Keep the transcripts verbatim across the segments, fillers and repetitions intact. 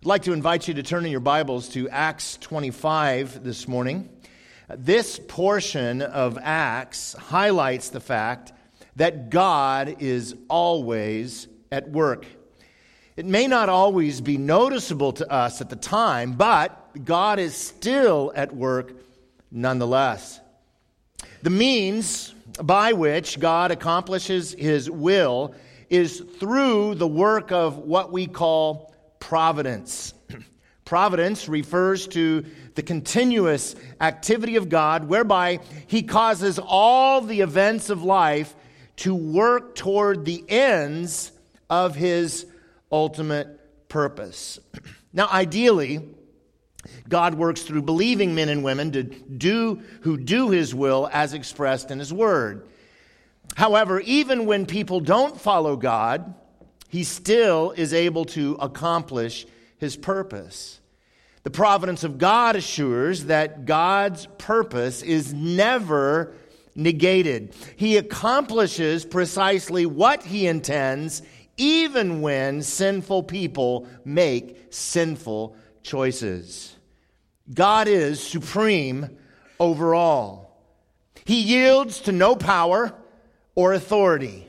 I'd like to invite you to turn in your Bibles to Acts twenty-five this morning. This portion of Acts highlights the fact that God is always at work. It may not always be noticeable to us at the time, but God is still at work nonetheless. The means by which God accomplishes His will is through the work of what we call providence. Providence refers to the continuous activity of God whereby He causes all the events of life to work toward the ends of His ultimate purpose. Now, ideally, God works through believing men and women to do who do His will as expressed in His Word. However, even when people don't follow God, He still is able to accomplish His purpose. The providence of God assures that God's purpose is never negated. He accomplishes precisely what He intends, even when sinful people make sinful choices. God is supreme over all. He yields to no power or authority.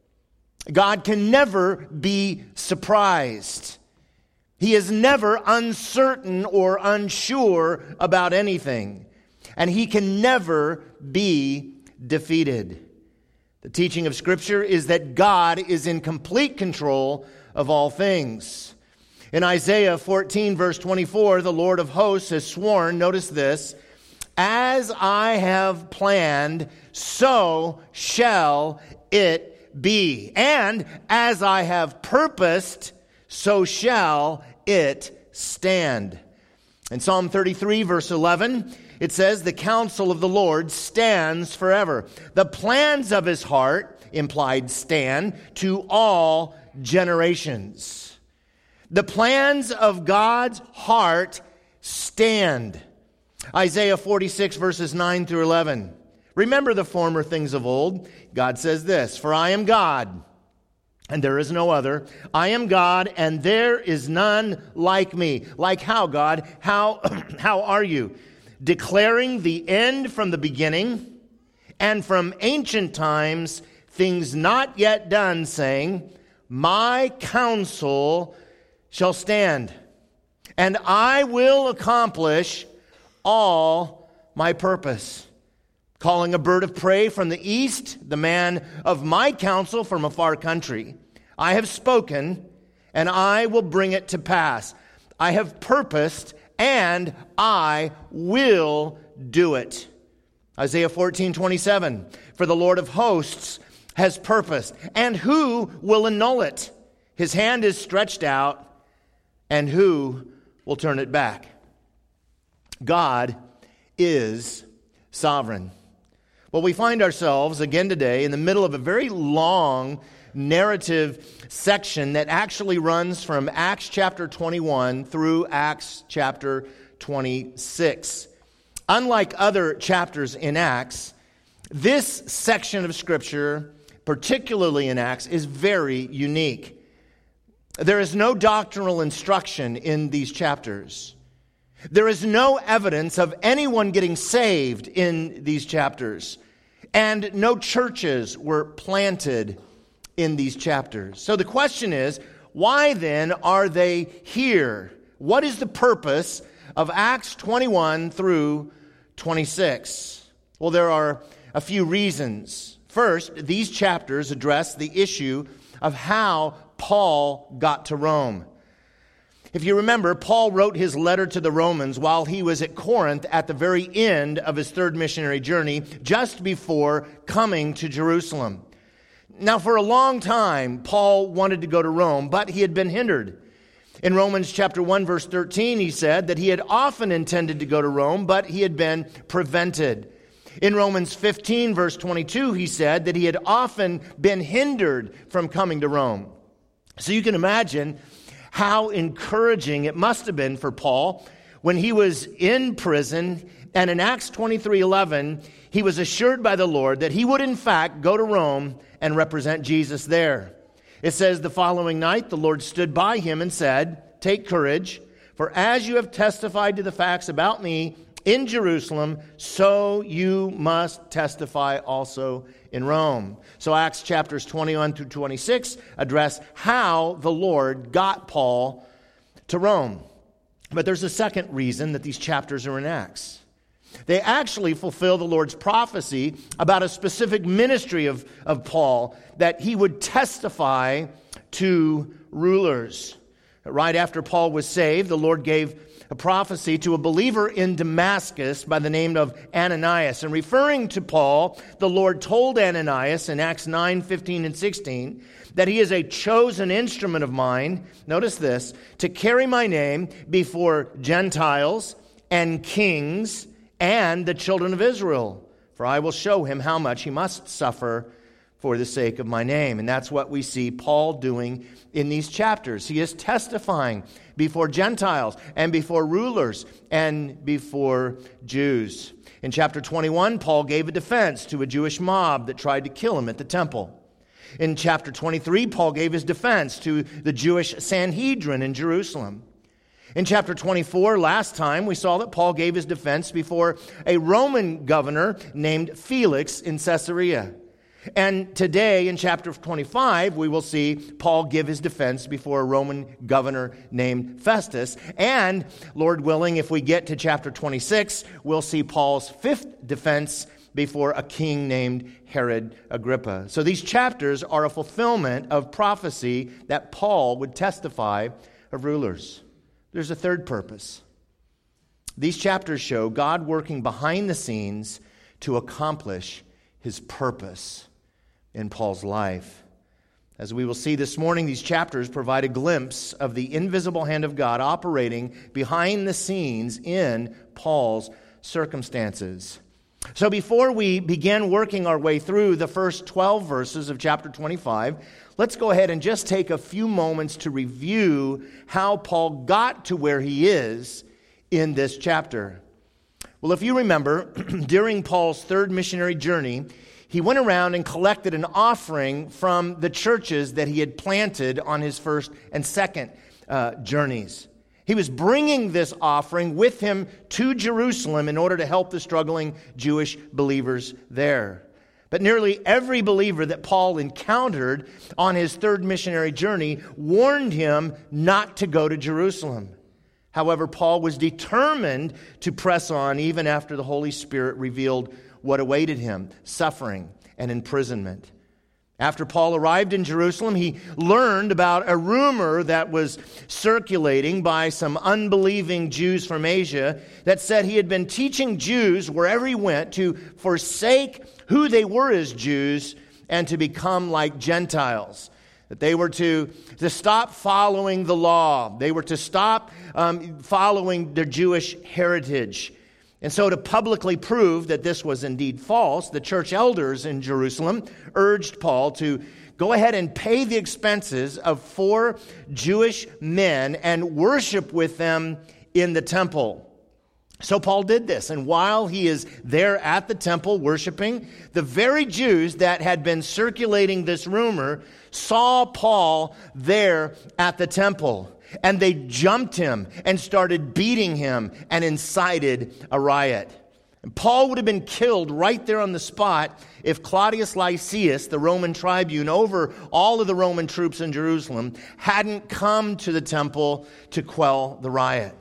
God can never be surprised. He is never uncertain or unsure about anything. And He can never be defeated. The teaching of Scripture is that God is in complete control of all things. In Isaiah fourteen, verse twenty-four, the Lord of hosts has sworn, notice this, "As I have planned, so shall it be. And as I have purposed, so shall it stand." In Psalm thirty-three, verse eleven, it says, "The counsel of the Lord stands forever. The plans of His heart," implied stand, "to all generations." The plans of God's heart stand. Isaiah forty-six, verses nine through eleven. "Remember the former things of old." God says this, "For I am God, and there is no other. I am God, and there is none like me." Like how, God? How, how are you? "Declaring the end from the beginning, and from ancient times things not yet done, saying, my counsel shall stand, and I will accomplish all my purpose. Calling a bird of prey from the east, the man of my counsel from a far country. I have spoken, and I will bring it to pass. I have purposed, and I will do it." Isaiah fourteen, twenty-seven. "For the Lord of hosts has purposed, and who will annul it? His hand is stretched out, and who will turn it back?" God is sovereign. Well, we find ourselves again today in the middle of a very long narrative section that actually runs from Acts chapter twenty-one through Acts chapter twenty-six. Unlike other chapters in Acts, this section of Scripture, particularly in Acts, is very unique. There is no doctrinal instruction in these chapters. There is no evidence of anyone getting saved in these chapters. And no churches were planted in these chapters. So the question is, why then are they here? What is the purpose of Acts twenty-one through twenty-six? Well, there are a few reasons. First, these chapters address the issue of how Paul got to Rome. If you remember, Paul wrote his letter to the Romans while he was at Corinth at the very end of his third missionary journey, just before coming to Jerusalem. Now, for a long time, Paul wanted to go to Rome, but he had been hindered. In Romans chapter one, verse thirteen, he said that he had often intended to go to Rome, but he had been prevented. In Romans fifteen, verse twenty-two, he said that he had often been hindered from coming to Rome. So you can imagine how encouraging it must have been for Paul when he was in prison, and in Acts twenty-three eleven, he was assured by the Lord that he would in fact go to Rome and represent Jesus there. It says, "The following night the Lord stood by him and said, take courage, for as you have testified to the facts about me in Jerusalem, so you must testify also in Rome. So Acts chapters twenty-one through twenty-six address how the Lord got Paul to Rome. But there's a second reason that these chapters are in Acts. They actually fulfill the Lord's prophecy about a specific ministry of, of Paul, that he would testify to rulers. Right after Paul was saved, the Lord gave a prophecy to a believer in Damascus by the name of Ananias. And referring to Paul, the Lord told Ananias in Acts nine, fifteen, and sixteen that he is a chosen instrument of mine, notice this, to carry my name before Gentiles and kings and the children of Israel. For I will show him how much he must suffer for the sake of my name. And that's what we see Paul doing in these chapters. He is testifying before Gentiles and before rulers and before Jews. In chapter twenty-one, Paul gave a defense to a Jewish mob that tried to kill him at the temple. In chapter twenty-three, Paul gave his defense to the Jewish Sanhedrin in Jerusalem. In chapter twenty-four, last time, we saw that Paul gave his defense before a Roman governor named Felix in Caesarea. And today, in chapter twenty-five, we will see Paul give his defense before a Roman governor named Festus. And, Lord willing, if we get to chapter twenty-six, we'll see Paul's fifth defense before a king named Herod Agrippa. So these chapters are a fulfillment of prophecy that Paul would testify of rulers. There's a third purpose. These chapters show God working behind the scenes to accomplish his purpose in Paul's life. As we will see this morning, these chapters provide a glimpse of the invisible hand of God operating behind the scenes in Paul's circumstances. So before we begin working our way through the first twelve verses of chapter twenty-five, let's go ahead and just take a few moments to review how Paul got to where he is in this chapter. Well, if you remember, during Paul's third missionary journey, he went around and collected an offering from the churches that he had planted on his first and second uh, journeys. He was bringing this offering with him to Jerusalem in order to help the struggling Jewish believers there. But nearly every believer that Paul encountered on his third missionary journey warned him not to go to Jerusalem. However, Paul was determined to press on even after the Holy Spirit revealed what awaited him, suffering and imprisonment. After Paul arrived in Jerusalem, he learned about a rumor that was circulating by some unbelieving Jews from Asia that said he had been teaching Jews wherever he went to forsake who they were as Jews and to become like Gentiles. That they were to, to stop following the law. They were to stop um, following their Jewish heritage. And so to publicly prove that this was indeed false, the church elders in Jerusalem urged Paul to go ahead and pay the expenses of four Jewish men and worship with them in the temple. So Paul did this, and while he is there at the temple worshiping, the very Jews that had been circulating this rumor saw Paul there at the temple. And they jumped him and started beating him and incited a riot. And Paul would have been killed right there on the spot if Claudius Lysias, the Roman tribune over all of the Roman troops in Jerusalem, hadn't come to the temple to quell the riot.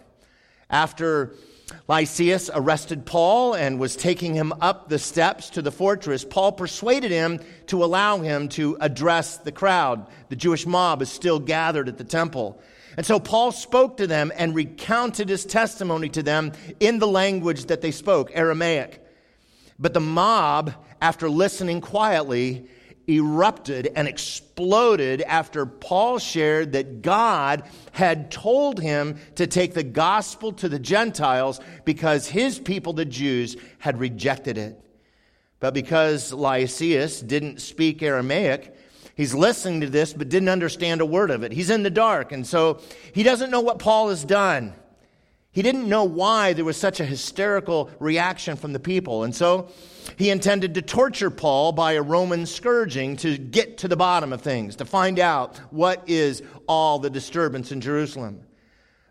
After Lysias arrested Paul and was taking him up the steps to the fortress, Paul persuaded him to allow him to address the crowd. The Jewish mob is still gathered at the temple. And so Paul spoke to them and recounted his testimony to them in the language that they spoke, Aramaic. But the mob, after listening quietly, erupted and exploded after Paul shared that God had told him to take the gospel to the Gentiles because his people, the Jews, had rejected it. But because Lysias didn't speak Aramaic, he's listening to this but didn't understand a word of it. He's in the dark, and so he doesn't know what Paul has done. He didn't know why there was such a hysterical reaction from the people. And so he intended to torture Paul by a Roman scourging to get to the bottom of things, to find out what is all the disturbance in Jerusalem.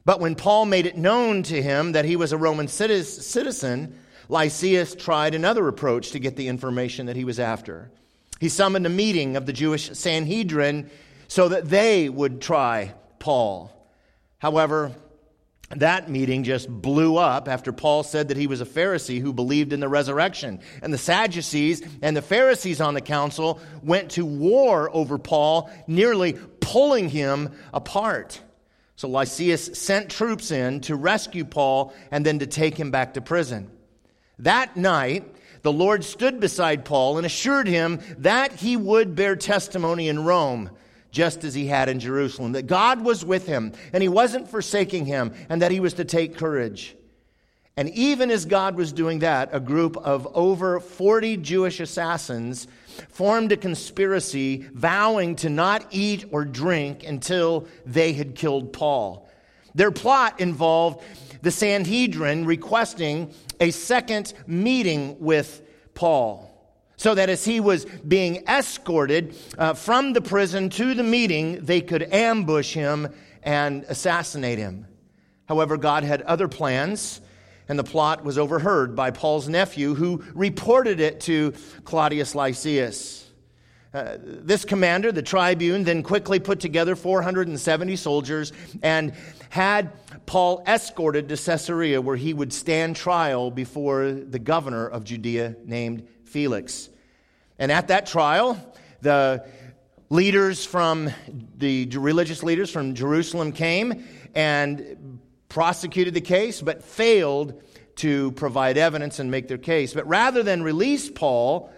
But when Paul made it known to him that he was a Roman citizen, Lysias tried another approach to get the information that he was after. He summoned a meeting of the Jewish Sanhedrin so that they would try Paul. However, that meeting just blew up after Paul said that he was a Pharisee who believed in the resurrection. And the Sadducees and the Pharisees on the council went to war over Paul, nearly pulling him apart. So Lysias sent troops in to rescue Paul and then to take him back to prison. That night, the Lord stood beside Paul and assured him that he would bear testimony in Rome, just as he had in Jerusalem, that God was with him and he wasn't forsaking him, and that he was to take courage. And even as God was doing that, a group of over forty Jewish assassins formed a conspiracy vowing to not eat or drink until they had killed Paul. Their plot involved the Sanhedrin requesting a second meeting with Paul, so that as he was being escorted uh, from the prison to the meeting, they could ambush him and assassinate him. However, God had other plans, and the plot was overheard by Paul's nephew, who reported it to Claudius Lysias. Uh, this commander, the tribune, then quickly put together four hundred seventy soldiers and had Paul escorted to Caesarea, where he would stand trial before the governor of Judea named Felix. And at that trial, the leaders from the religious leaders from Jerusalem came and prosecuted the case, but failed to provide evidence and make their case. But rather than release Paul,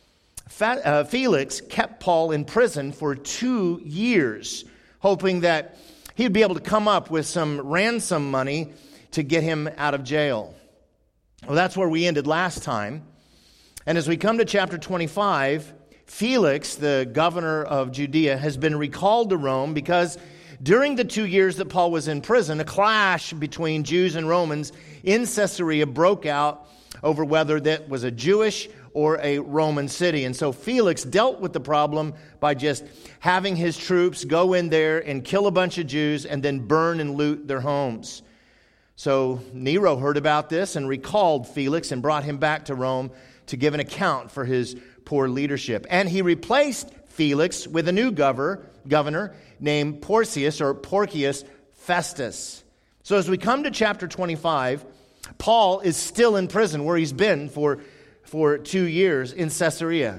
Felix kept Paul in prison for two years, hoping that he'd be able to come up with some ransom money to get him out of jail. Well, that's where we ended last time. And as we come to chapter twenty-five, Felix, the governor of Judea, has been recalled to Rome because during the two years that Paul was in prison, a clash between Jews and Romans in Caesarea broke out over whether that was a Jewish or a Roman city. And so Felix dealt with the problem by just having his troops go in there and kill a bunch of Jews and then burn and loot their homes. So Nero heard about this and recalled Felix and brought him back to Rome to give an account for his poor leadership. And he replaced Felix with a new governor, governor named Porcius or Porcius Festus. So as we come to chapter twenty-five, Paul is still in prison where he's been for, for two years in Caesarea.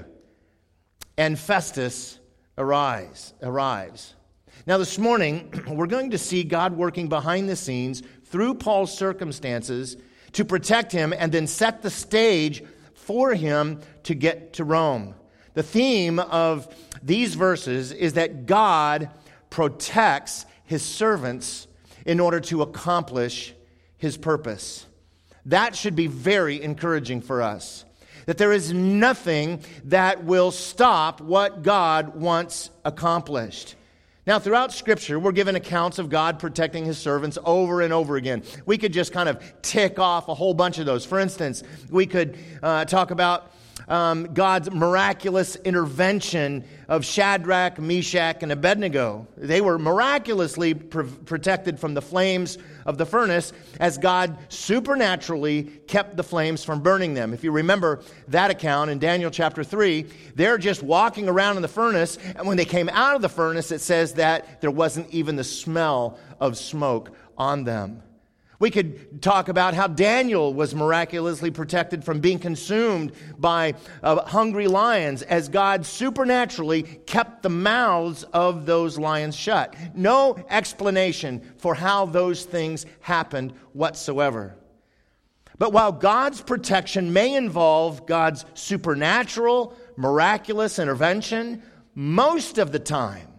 And Festus arrives, arrives. Now this morning, we're going to see God working behind the scenes through Paul's circumstances to protect him and then set the stage for him to get to Rome. The theme of these verses is that God protects his servants in order to accomplish his purpose. That should be very encouraging for us. That there is nothing that will stop what God wants accomplished. Now, throughout Scripture, we're given accounts of God protecting his servants over and over again. We could just kind of tick off a whole bunch of those. For instance, we could uh, talk about um, God's miraculous intervention of Shadrach, Meshach, and Abednego. They were miraculously pr- protected from the flames of the furnace as God supernaturally kept the flames from burning them. If you remember that account in Daniel chapter three, they're just walking around in the furnace, and when they came out of the furnace, it says that there wasn't even the smell of smoke on them. We could talk about how Daniel was miraculously protected from being consumed by uh, hungry lions as God supernaturally kept the mouths of those lions shut. No explanation for how those things happened whatsoever. But while God's protection may involve God's supernatural, miraculous intervention, most of the time,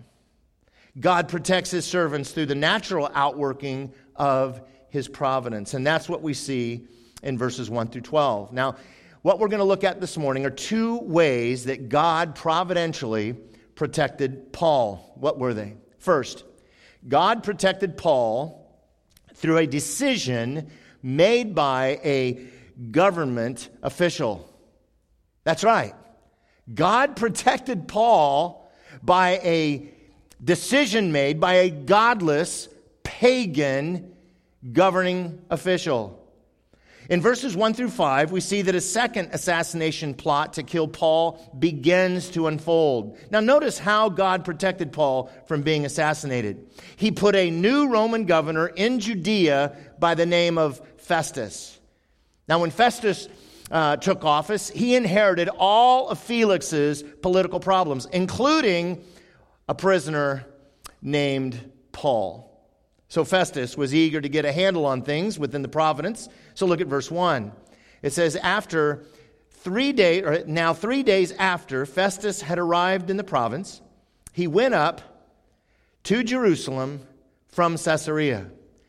God protects his servants through the natural outworking of his providence. And that's what we see in verses one through twelve. Now, what we're going to look at this morning are two ways that God providentially protected Paul. What were they? First, God protected Paul through a decision made by a government official. That's right. God protected Paul by a decision made by a godless, pagan governing official. In verses one through five, we see that a second assassination plot to kill Paul begins to unfold. Now notice how God protected Paul from being assassinated. He put a new Roman governor in Judea by the name of Festus. Now when Festus uh, took office, he inherited all of Felix's political problems, including a prisoner named Paul. So Festus was eager to get a handle on things within the province. So look at verse one. It says, after three days, or now three days after Festus had arrived in the province, he went up to Jerusalem from Caesarea.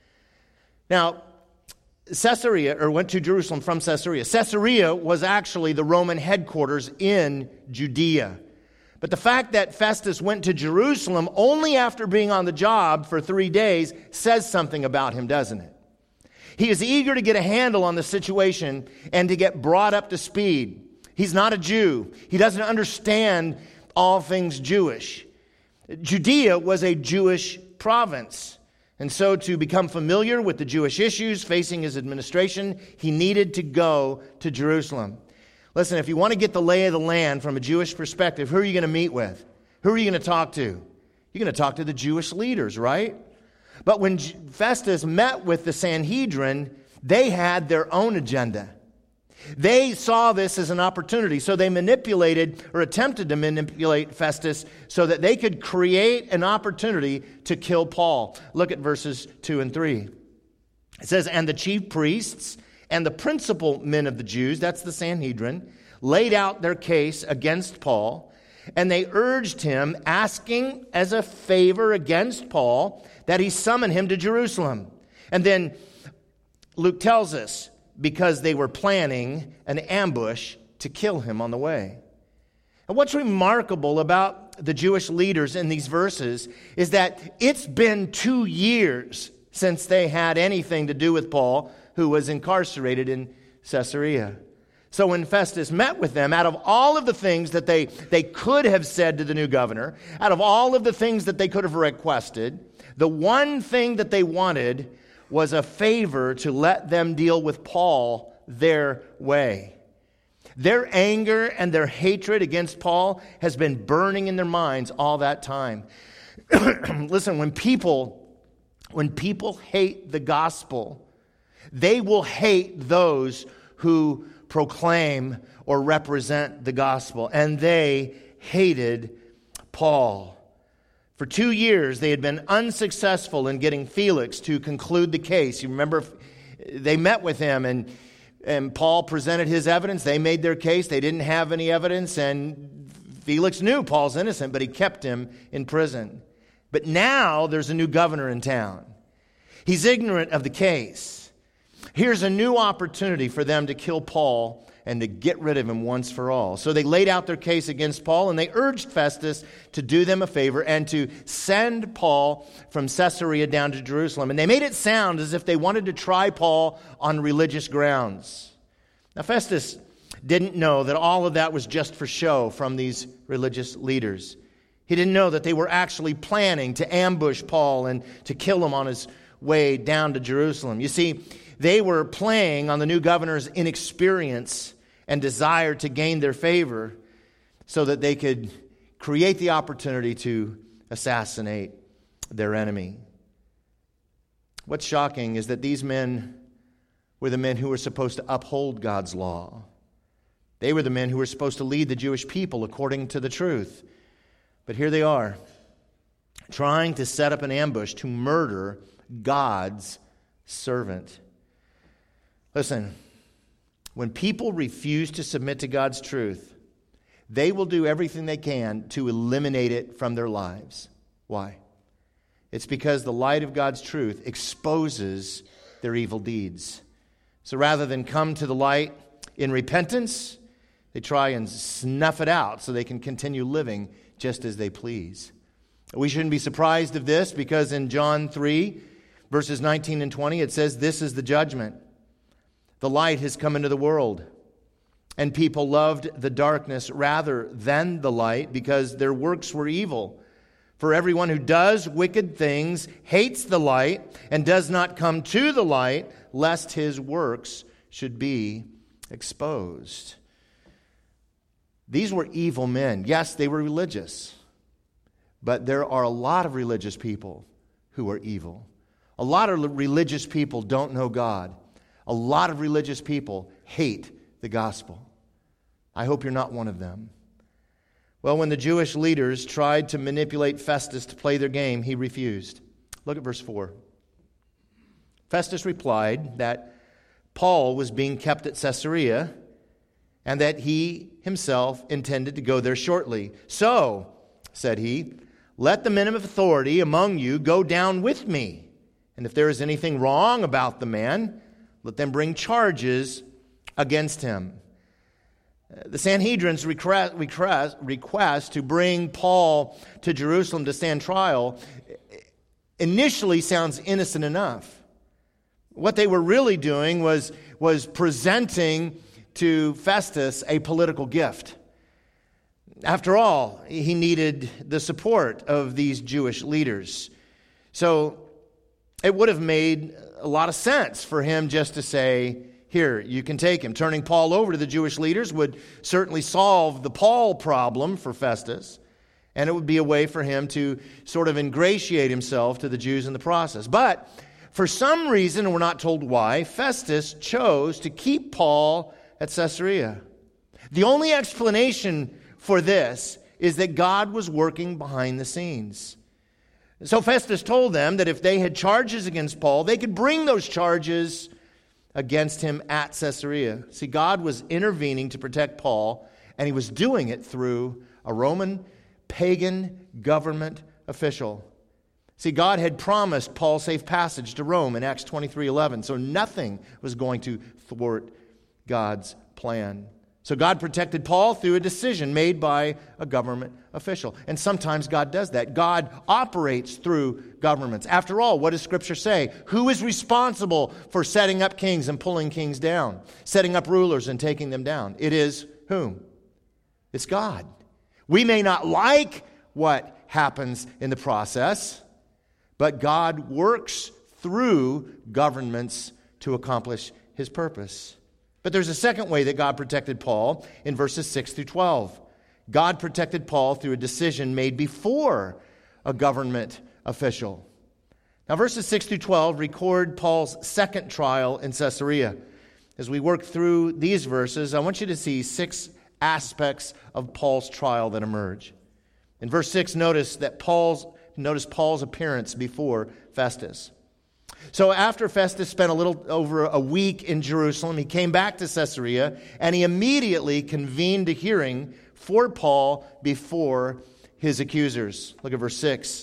Now, Caesarea, or went to Jerusalem from Caesarea. Caesarea was actually the Roman headquarters in Judea. But the fact that Festus went to Jerusalem only after being on the job for three days says something about him, doesn't it? He is eager to get a handle on the situation and to get brought up to speed. He's not a Jew. He doesn't understand all things Jewish. Judea was a Jewish province. And so to become familiar with the Jewish issues facing his administration, he needed to go to Jerusalem. Listen, if you want to get the lay of the land from a Jewish perspective, who are you going to meet with? Who are you going to talk to? You're going to talk to the Jewish leaders, right? But when Festus met with the Sanhedrin, they had their own agenda. They saw this as an opportunity, so they manipulated or attempted to manipulate Festus so that they could create an opportunity to kill Paul. Look at verses two and three. It says, and the chief priests and the principal men of the Jews, that's the Sanhedrin, laid out their case against Paul, and they urged him, asking as a favor against Paul, that he summon him to Jerusalem. And then Luke tells us, because they were planning an ambush to kill him on the way. And what's remarkable about the Jewish leaders in these verses is that it's been two years since they had anything to do with Paul, who was incarcerated in Caesarea. So when Festus met with them, out of all of the things that they, they could have said to the new governor, out of all of the things that they could have requested, the one thing that they wanted was a favor to let them deal with Paul their way. Their anger and their hatred against Paul has been burning in their minds all that time. Listen, when people, when people hate the gospel, they will hate those who proclaim or represent the gospel. And they hated Paul. For two years, they had been unsuccessful in getting Felix to conclude the case. You remember, they met with him, and, and Paul presented his evidence. They made their case. They didn't have any evidence, and Felix knew Paul's innocent, but he kept him in prison. But now there's a new governor in town. He's ignorant of the case. Here's a new opportunity for them to kill Paul and to get rid of him once for all. So they laid out their case against Paul, and they urged Festus to do them a favor and to send Paul from Caesarea down to Jerusalem. And they made it sound as if they wanted to try Paul on religious grounds. Now Festus didn't know that all of that was just for show from these religious leaders. He didn't know that they were actually planning to ambush Paul and to kill him on his way down to Jerusalem. You see, they were playing on the new governor's inexperience and desire to gain their favor so that they could create the opportunity to assassinate their enemy. What's shocking is that these men were the men who were supposed to uphold God's law. They were the men who were supposed to lead the Jewish people according to the truth. But here they are, trying to set up an ambush to murder God's servant. Listen, when people refuse to submit to God's truth, they will do everything they can to eliminate it from their lives. Why? It's because the light of God's truth exposes their evil deeds. So rather than come to the light in repentance, they try and snuff it out so they can continue living just as they please. We shouldn't be surprised of this, because in John three, verses nineteen and twenty, it says, "This is the judgment. The light has come into the world, and people loved the darkness rather than the light, because their works were evil. For everyone who does wicked things hates the light and does not come to the light, lest his works should be exposed. These were evil men. Yes, they were religious. But there are a lot of religious people who are evil. A lot of religious people don't know God. A lot of religious people hate the gospel. I hope you're not one of them. Well, when the Jewish leaders tried to manipulate Festus to play their game, he refused. Look at verse four. Festus replied that Paul was being kept at Caesarea and that he himself intended to go there shortly. So, said he, let the men of authority among you go down with me. And if there is anything wrong about the man, let them bring charges against him. The Sanhedrin's request, request, request to bring Paul to Jerusalem to stand trial initially sounds innocent enough. What they were really doing was, was presenting to Festus a political gift. After all, he needed the support of these Jewish leaders. So it would have made a lot of sense for him just to say, here, you can take him. Turning Paul over to the Jewish leaders would certainly solve the Paul problem for Festus, and it would be a way for him to sort of ingratiate himself to the Jews in the process. But for some reason, and we're not told why, Festus chose to keep Paul at Caesarea. The only explanation for this is that God was working behind the scenes. So Festus told them that if they had charges against Paul, they could bring those charges against him at Caesarea. See, God was intervening to protect Paul, and he was doing it through a Roman pagan government official. See, God had promised Paul safe passage to Rome in Acts twenty-three eleven, so nothing was going to thwart God's plan. So God protected Paul through a decision made by a government official. And sometimes God does that. God operates through governments. After all, what does Scripture say? Who is responsible for setting up kings and pulling kings down? Setting up rulers and taking them down? It is whom? It's God. We may not like what happens in the process, but God works through governments to accomplish His purpose. But there's a second way that God protected Paul in verses six through twelve. God protected Paul through a decision made before a government official. Now, verses six through twelve record Paul's second trial in Caesarea. As we work through these verses, I want you to see six aspects of Paul's trial that emerge. In verse six, notice that Paul's notice Paul's appearance before Festus. So after Festus spent a little over a week in Jerusalem, he came back to Caesarea, and he immediately convened a hearing for Paul before his accusers. Look at verse six.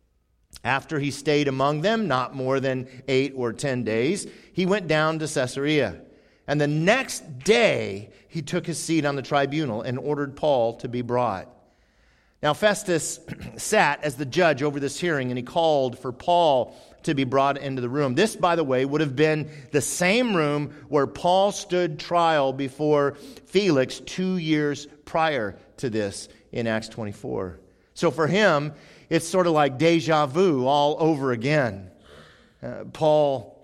After he stayed among them, not more than eight or ten days, he went down to Caesarea. And the next day, he took his seat on the tribunal and ordered Paul to be brought. Now Festus sat as the judge over this hearing, and he called for Paul to be brought into the room. This, by the way, would have been the same room where Paul stood trial before Felix two years prior to this in Acts twenty-four. So for him, it's sort of like deja vu all over again. Uh, Paul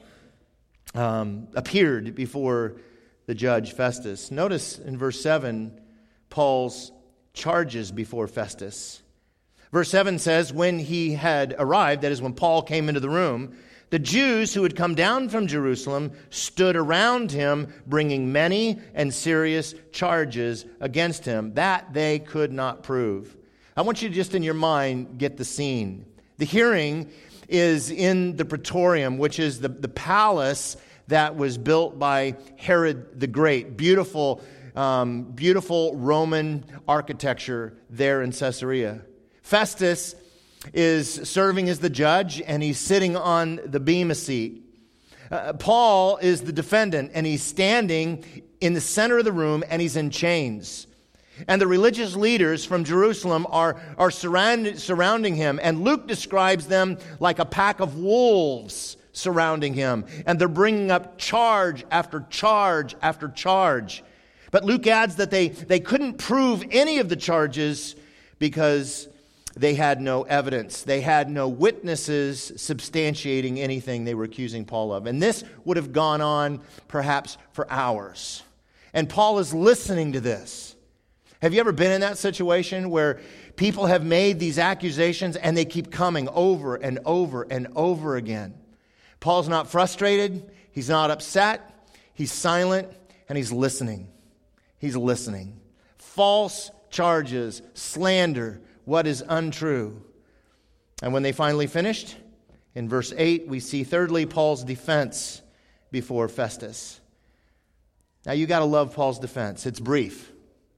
um, appeared before the judge Festus. Notice in verse seven, Paul's charges before Festus. Verse seven says, when he had arrived, that is when Paul came into the room, the Jews who had come down from Jerusalem stood around him, bringing many and serious charges against him that they could not prove. I want you to just in your mind get the scene. The hearing is in the Praetorium, which is the, the palace that was built by Herod the Great. Beautiful, um, beautiful Roman architecture there in Caesarea. Festus is serving as the judge, and he's sitting on the bema seat. Uh, Paul is the defendant, and he's standing in the center of the room, and he's in chains. And the religious leaders from Jerusalem are, are surround, surrounding him, and Luke describes them like a pack of wolves surrounding him. And they're bringing up charge after charge after charge. But Luke adds that they, they couldn't prove any of the charges because They had no evidence. They had no witnesses substantiating anything they were accusing Paul of. And this would have gone on perhaps for hours. And Paul is listening to this. Have you ever been in that situation where people have made these accusations and they keep coming over and over and over again? Paul's not frustrated. He's not upset. He's silent and he's listening. He's listening. False charges, slander, what is untrue. And when they finally finished, in verse eight, we see thirdly Paul's defense before Festus. Now you got to love Paul's defense. It's brief.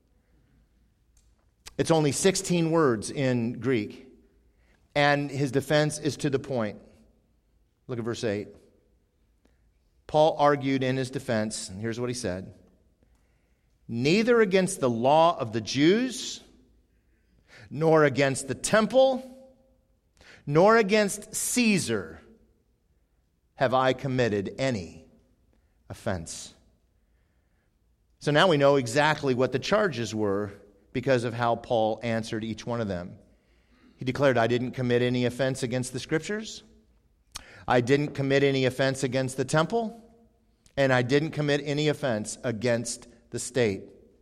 It's only sixteen words in Greek. And his defense is to the point. Look at verse eight. Paul argued in his defense, and here's what he said. Neither against the law of the Jews, nor against the temple, nor against Caesar have I committed any offense. So now we know exactly what the charges were because of how Paul answered each one of them. He declared, I didn't commit any offense against the Scriptures. I didn't commit any offense against the temple. And I didn't commit any offense against the state.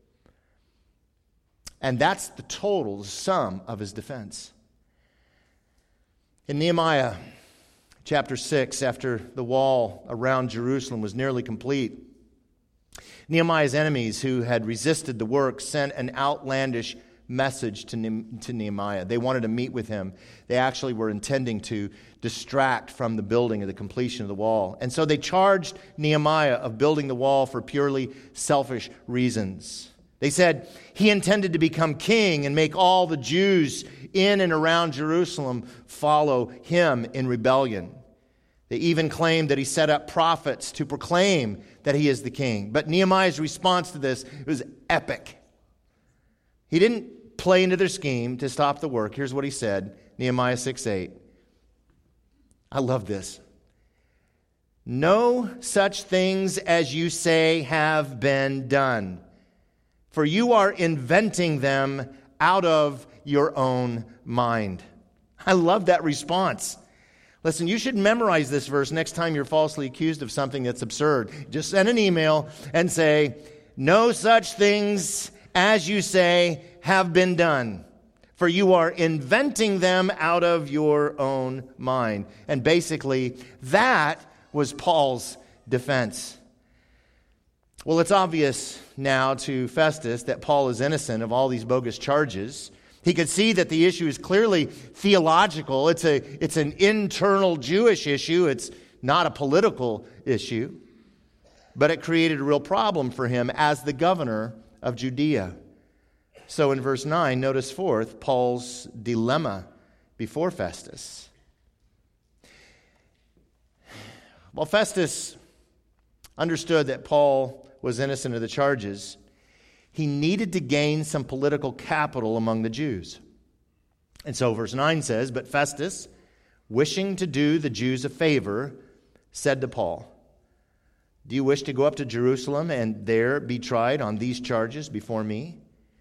And that's the total, the sum of his defense. In Nehemiah chapter six, after the wall around Jerusalem was nearly complete, Nehemiah's enemies who had resisted the work sent an outlandish message to Nehemiah. They wanted to meet with him. They actually were intending to distract from the building of the completion of the wall. And so they charged Nehemiah of building the wall for purely selfish reasons. They said he intended to become king and make all the Jews in and around Jerusalem follow him in rebellion. They even claimed that he set up prophets to proclaim that he is the king. But Nehemiah's response to this was epic. He didn't play into their scheme to stop the work. Here's what he said, Nehemiah six eight. I love this. No such things as you say have been done, for you are inventing them out of your own mind. I love that response. Listen, you should memorize this verse next time you're falsely accused of something that's absurd. Just send an email and say, no such things as you say have been done, for you are inventing them out of your own mind. And basically, that was Paul's defense. Well, it's obvious now to Festus that Paul is innocent of all these bogus charges. He could see that the issue is clearly theological. It's a, it's an internal Jewish issue. It's not a political issue. But it created a real problem for him as the governor of Judea. So in verse nine, notice fourth, Paul's dilemma before Festus. Well, Festus understood that Paul was innocent of the charges. He needed to gain some political capital among the Jews. And so verse nine says, but Festus, wishing to do the Jews a favor, said to Paul, do you wish to go up to Jerusalem and there be tried on these charges before me?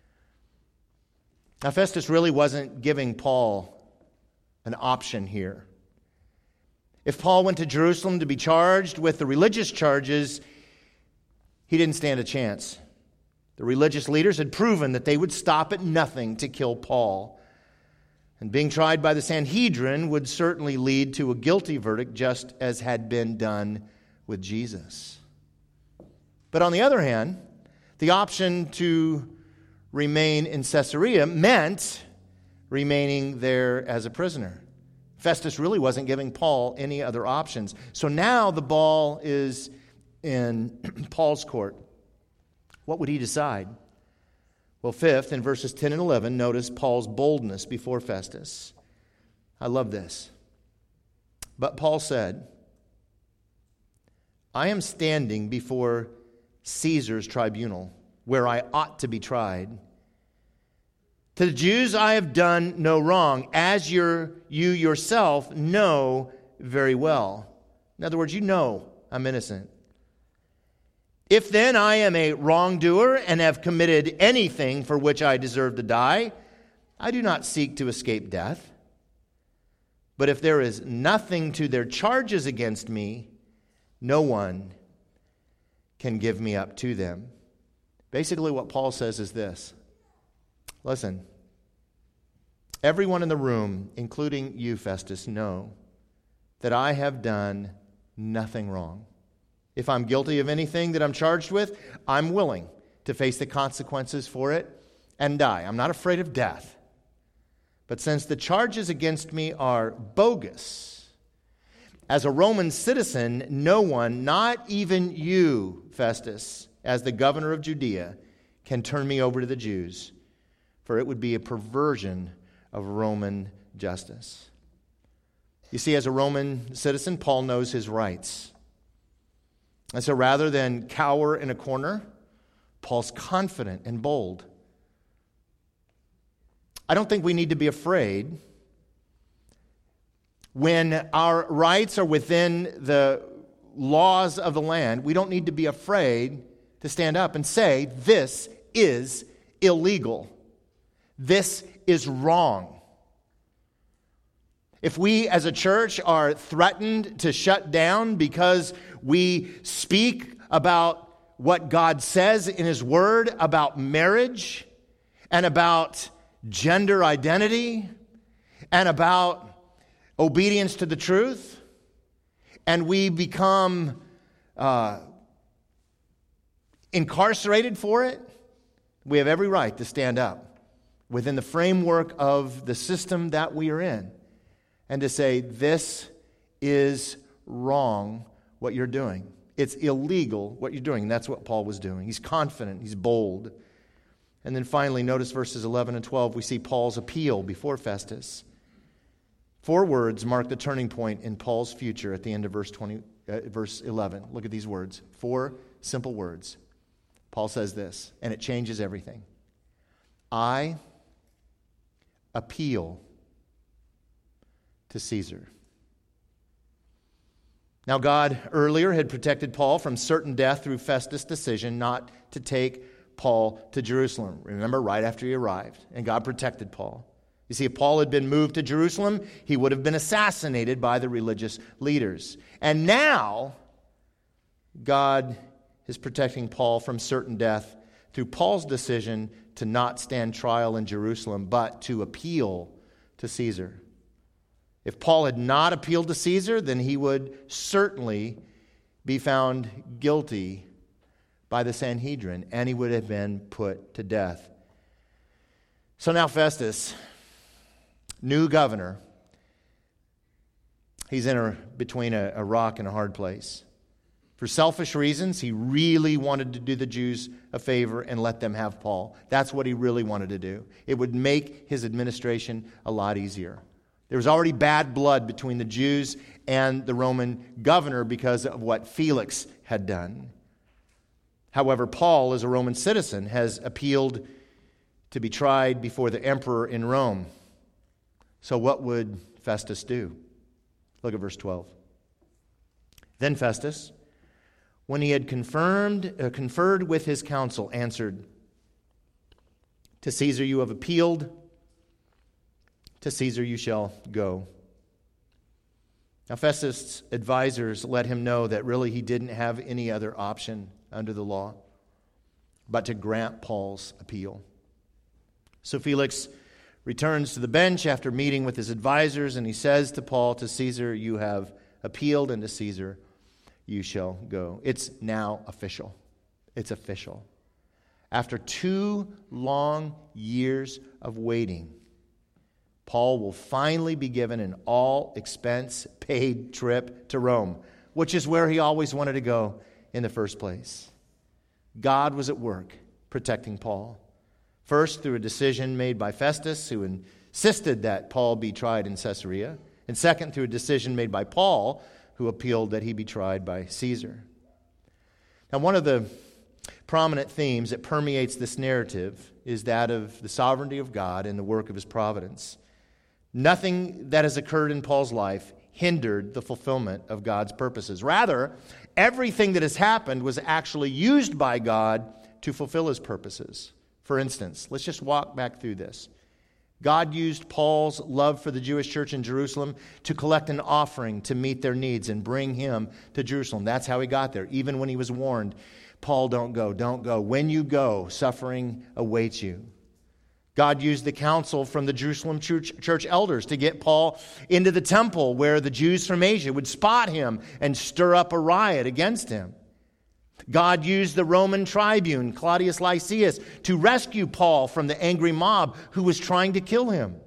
Now, Festus really wasn't giving Paul an option here. If Paul went to Jerusalem to be charged with the religious charges, he didn't stand a chance. The religious leaders had proven that they would stop at nothing to kill Paul. And being tried by the Sanhedrin would certainly lead to a guilty verdict, just as had been done with Jesus. But on the other hand, the option to remain in Caesarea meant remaining there as a prisoner. Festus really wasn't giving Paul any other options. So now the ball is in Paul's court. What would he decide? Well, fifth, in verses ten and eleven, notice Paul's boldness before Festus. I love this. But Paul said, I am standing before Caesar's tribunal, where I ought to be tried. To the Jews I have done no wrong, as your, you yourself know very well. In other words, you know I'm innocent. If then I am a wrongdoer and have committed anything for which I deserve to die, I do not seek to escape death. But if there is nothing to their charges against me, no one can give me up to them. Basically, what Paul says is this. Listen, everyone in the room, including you, Festus, know that I have done nothing wrong. If I'm guilty of anything that I'm charged with, I'm willing to face the consequences for it and die. I'm not afraid of death. But since the charges against me are bogus, as a Roman citizen, no one, not even you, Festus, as the governor of Judea, can turn me over to the Jews, for it would be a perversion of Roman justice. You see, as a Roman citizen, Paul knows his rights. And so rather than cower in a corner, Paul's confident and bold. I don't think we need to be afraid when our rights are within the laws of the land. We don't need to be afraid to stand up and say, this is illegal. This is wrong. If we as a church are threatened to shut down because we speak about what God says in His Word about marriage and about gender identity and about obedience to the truth, and we become uh, incarcerated for it, we have every right to stand up within the framework of the system that we are in and to say, this is wrong what you're doing. It's illegal what you're doing. And that's what Paul was doing. He's confident. He's bold. And then finally, notice verses eleven and twelve, we see Paul's appeal before Festus. Four words mark the turning point in Paul's future at the end of verse twenty, uh, verse eleven. Look at these words. Four simple words. Paul says this, and it changes everything. I appeal to Caesar. Now, God earlier had protected Paul from certain death through Festus' decision not to take Paul to Jerusalem. Remember, right after he arrived, and God protected Paul. You see, if Paul had been moved to Jerusalem, he would have been assassinated by the religious leaders. And now, God is protecting Paul from certain death through Paul's decision to not stand trial in Jerusalem, but to appeal to Caesar. If Paul had not appealed to Caesar, then he would certainly be found guilty by the Sanhedrin, and he would have been put to death. So now Festus, new governor, he's in a, between a, a rock and a hard place. For selfish reasons, he really wanted to do the Jews a favor and let them have Paul. That's what he really wanted to do. It would make his administration a lot easier. There was already bad blood between the Jews and the Roman governor because of what Felix had done. However, Paul, as a Roman citizen, has appealed to be tried before the emperor in Rome. So what would Festus do? Look at verse twelve. Then Festus, when he had confirmed, uh, conferred with his council, answered, "To Caesar you have appealed, to Caesar you shall go." Now Festus' advisors let him know that really he didn't have any other option under the law but to grant Paul's appeal. So Felix returns to the bench after meeting with his advisors, and he says to Paul, "To Caesar you have appealed, and to Caesar you shall go." It's now official. It's official. After two long years of waiting, Paul will finally be given an all-expense-paid trip to Rome, which is where he always wanted to go in the first place. God was at work protecting Paul. First, through a decision made by Festus, who insisted that Paul be tried in Caesarea. And second, through a decision made by Paul, who appealed that he be tried by Caesar. Now, one of the prominent themes that permeates this narrative is that of the sovereignty of God and the work of His providence. Nothing that has occurred in Paul's life hindered the fulfillment of God's purposes. Rather, everything that has happened was actually used by God to fulfill His purposes. For instance, let's just walk back through this. God used Paul's love for the Jewish church in Jerusalem to collect an offering to meet their needs and bring him to Jerusalem. That's how he got there, even when he was warned, Paul, don't go, don't go. When you go, suffering awaits you. God used the counsel from the Jerusalem church, church elders to get Paul into the temple where the Jews from Asia would spot him and stir up a riot against him. God used the Roman tribune, Claudius Lysias, to rescue Paul from the angry mob who was trying to kill him.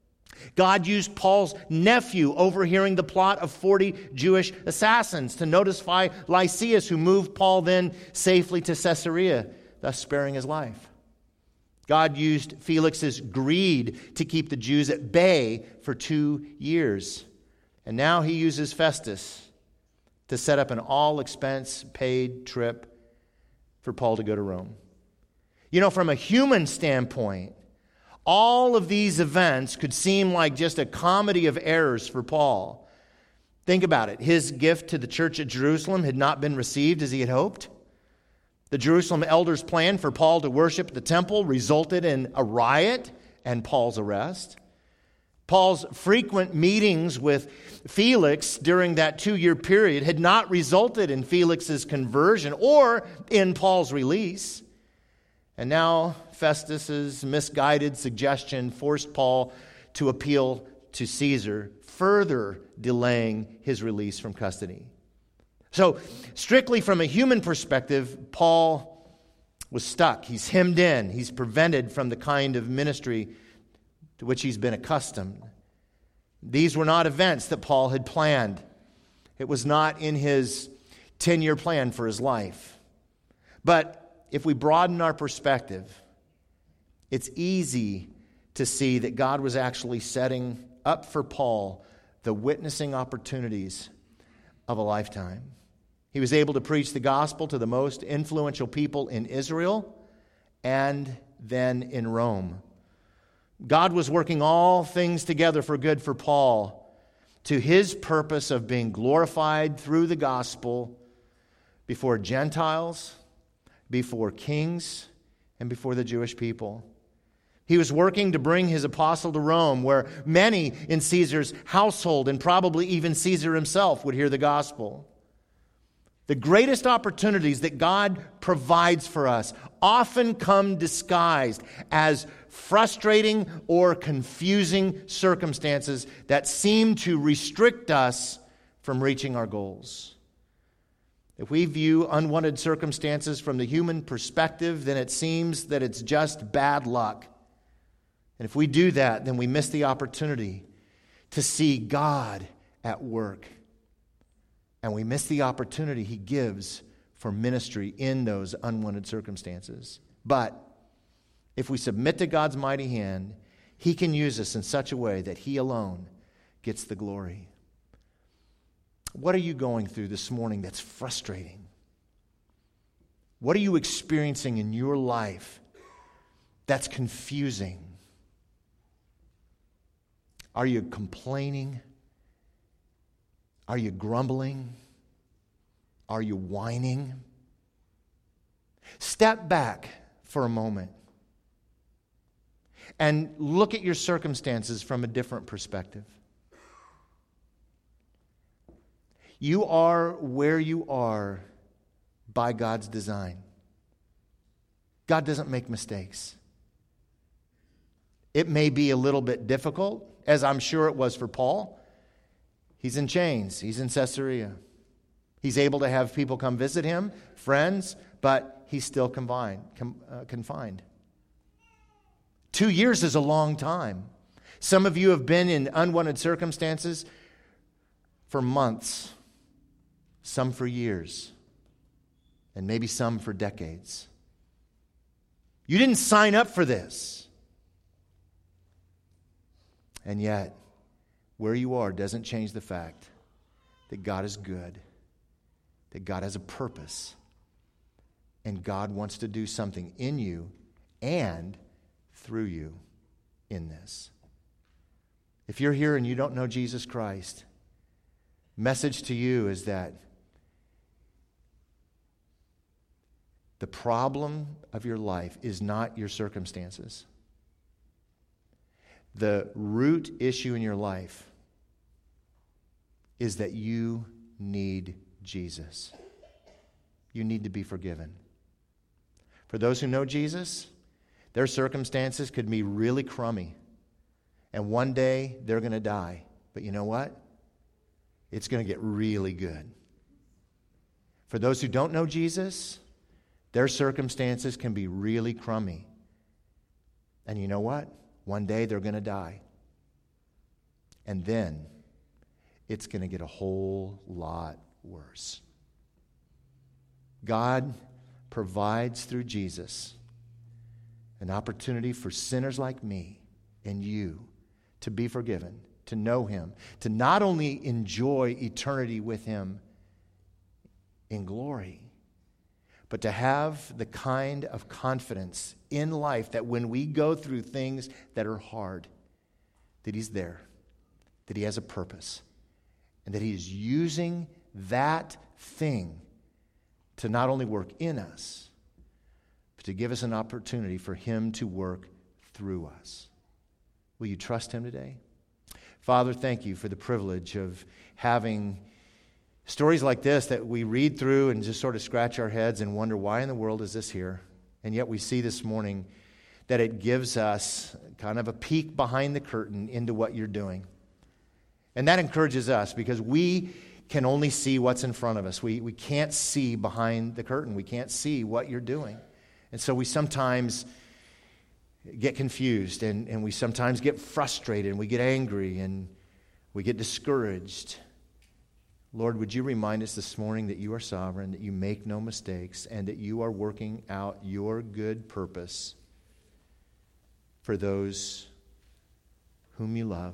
God used Paul's nephew overhearing the plot of forty Jewish assassins to notify Lysias, who moved Paul then safely to Caesarea, thus sparing his life. God used Felix's greed to keep the Jews at bay for two years. And now he uses Festus to set up an all-expense-paid trip for Paul to go to Rome. You know, from a human standpoint, all of these events could seem like just a comedy of errors for Paul. Think about it. His gift to the church at Jerusalem had not been received as he had hoped. The Jerusalem elders' plan for Paul to worship at the temple resulted in a riot and Paul's arrest. Paul's frequent meetings with Felix during that two-year period had not resulted in Felix's conversion or in Paul's release. And now Festus's misguided suggestion forced Paul to appeal to Caesar, further delaying his release from custody. So, strictly from a human perspective, Paul was stuck. He's hemmed in. He's prevented from the kind of ministry to which he's been accustomed. These were not events that Paul had planned. It was not in his ten-year plan for his life. But if we broaden our perspective, it's easy to see that God was actually setting up for Paul the witnessing opportunities of a lifetime. He was able to preach the gospel to the most influential people in Israel and then in Rome. God was working all things together for good for Paul to his purpose of being glorified through the gospel before Gentiles, before kings, and before the Jewish people. He was working to bring his apostle to Rome, where many in Caesar's household and probably even Caesar himself would hear the gospel. The greatest opportunities that God provides for us often come disguised as frustrating or confusing circumstances that seem to restrict us from reaching our goals. If we view unwanted circumstances from the human perspective, then it seems that it's just bad luck. And if we do that, then we miss the opportunity to see God at work. And we miss the opportunity He gives for ministry in those unwanted circumstances. But if we submit to God's mighty hand, He can use us in such a way that He alone gets the glory. What are you going through this morning that's frustrating? What are you experiencing in your life that's confusing? Are you complaining? Are you grumbling? Are you whining? Step back for a moment and look at your circumstances from a different perspective. You are where you are by God's design. God doesn't make mistakes. It may be a little bit difficult, as I'm sure it was for Paul. He's in chains. He's in Caesarea. He's able to have people come visit him, friends, but he's still confined. Com, uh, confined. Two years is a long time. Some of you have been in unwanted circumstances for months, some for years, and maybe some for decades. You didn't sign up for this. And yet, where you are doesn't change the fact that God is good, that God has a purpose, and God wants to do something in you and through you in this. If you're here and you don't know Jesus Christ, message to you is that the problem of your life is not your circumstances. the root issue in your life is that you need Jesus. You need to be forgiven. For those who know Jesus, their circumstances could be really crummy. And one day they're going to die. But you know what? It's going to get really good. For those who don't know Jesus, their circumstances can be really crummy. And you know what? One day they're going to die. And then it's going to get a whole lot worse. God provides through Jesus an opportunity for sinners like me and you to be forgiven, to know Him, to not only enjoy eternity with Him in glory, but to have the kind of confidence in life that when we go through things that are hard, that He's there, that He has a purpose, and that He is using that thing to not only work in us, but to give us an opportunity for Him to work through us. Will you trust Him today? Father, thank You for the privilege of having stories like this that we read through and just sort of scratch our heads and wonder, why in the world is this here? And yet we see this morning that it gives us kind of a peek behind the curtain into what You're doing. And that encourages us because we can only see what's in front of us. We, we can't see behind the curtain. We can't see what You're doing. And so we sometimes get confused and, and we sometimes get frustrated and we get angry and we get discouraged. Lord, would You remind us this morning that You are sovereign, that You make no mistakes, and that You are working out Your good purpose for those whom You love.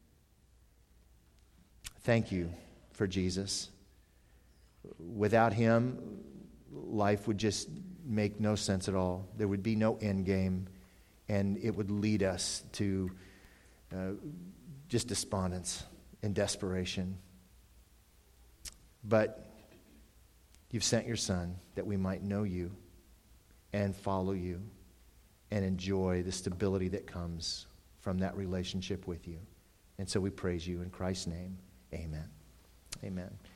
Thank You for Jesus. Without Him, life would just make no sense at all. There would be no end game, and it would lead us to uh, just despondence and desperation. But You've sent Your Son that we might know You and follow You and enjoy the stability that comes from that relationship with You. And so we praise You in Christ's name. Amen. Amen.